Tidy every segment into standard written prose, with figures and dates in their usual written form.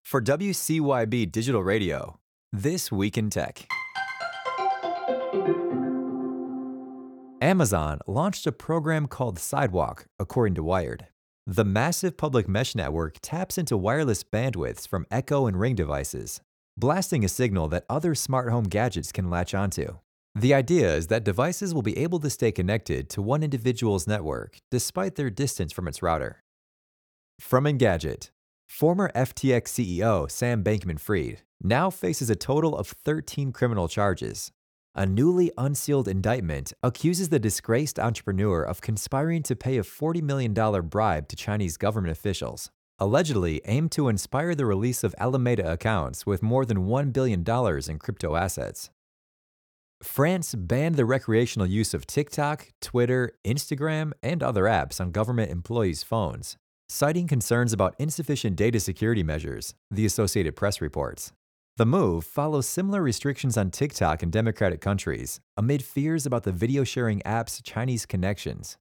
For WCYB Digital Radio, This Week in Tech. Amazon launched a program called Sidewalk, according to Wired. The massive public mesh network taps into wireless bandwidths from Echo and Ring devices, blasting a signal that other smart home gadgets can latch onto. The idea is that devices will be able to stay connected to one individual's network despite their distance from its router. From Engadget, former FTX CEO Sam Bankman-Fried now faces a total of 13 criminal charges. A newly unsealed indictment accuses the disgraced entrepreneur of conspiring to pay a $40 million bribe to Chinese government officials, allegedly aimed to inspire the release of Alameda accounts with more than $1 billion in crypto assets. France banned the recreational use of TikTok, Twitter, Instagram, and other apps on government employees' phones, citing concerns about insufficient data security measures, the Associated Press reports. The move follows similar restrictions on TikTok in democratic countries, amid fears about the video sharing app's Chinese connections.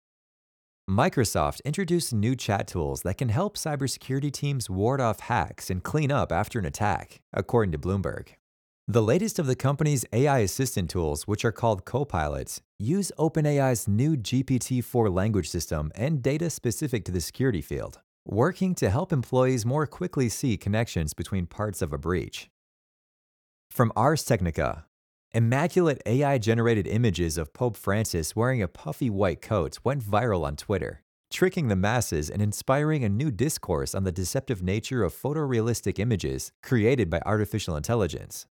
Microsoft introduced new chat tools that can help cybersecurity teams ward off hacks and clean up after an attack, according to Bloomberg. The latest of the company's AI assistant tools, which are called Copilots, use OpenAI's new GPT-4 language system and data specific to the security field, working to help employees more quickly see connections between parts of a breach. From Ars Technica, immaculate AI-generated images of Pope Francis wearing a puffy white coat went viral on Twitter, tricking the masses and inspiring a new discourse on the deceptive nature of photorealistic images created by artificial intelligence.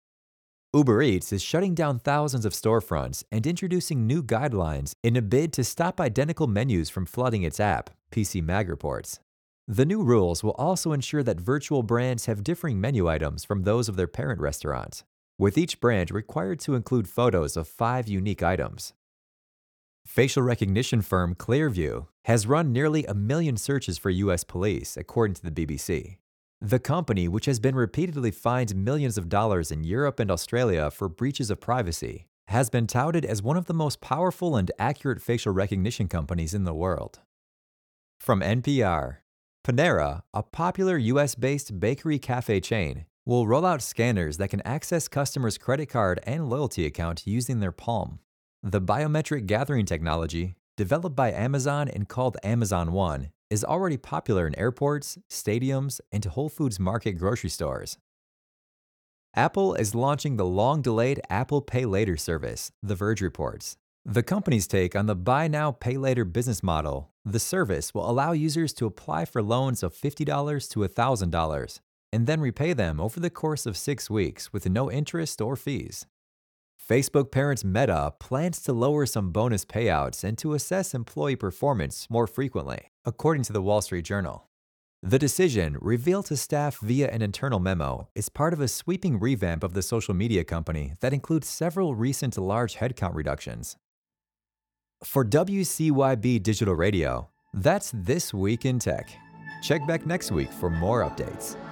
Uber Eats is shutting down thousands of storefronts and introducing new guidelines in a bid to stop identical menus from flooding its app, PC Mag reports. The new rules will also ensure that virtual brands have differing menu items from those of their parent restaurants, with each brand required to include photos of 5 unique items. Facial recognition firm Clearview has run nearly 1 million searches for U.S. police, according to the BBC. The company, which has been repeatedly fined millions of dollars in Europe and Australia for breaches of privacy, has been touted as one of the most powerful and accurate facial recognition companies in the world. From NPR, Panera, a popular US-based bakery cafe chain, will roll out scanners that can access customers' credit card and loyalty account using their palm. The biometric gathering technology, developed by Amazon and called Amazon One, is already popular in airports, stadiums, and Whole Foods Market grocery stores. Apple is launching the long-delayed Apple Pay Later service, The Verge reports. The company's take on the buy now, pay later business model, the service will allow users to apply for loans of $50 to $1,000 and then repay them over the course of 6 weeks with no interest or fees. Facebook parent Meta plans to lower some bonus payouts and to assess employee performance more frequently, according to the Wall Street Journal. The decision, revealed to staff via an internal memo, is part of a sweeping revamp of the social media company that includes several recent large headcount reductions. For WCYB Digital Radio, that's This Week in Tech. Check back next week for more updates.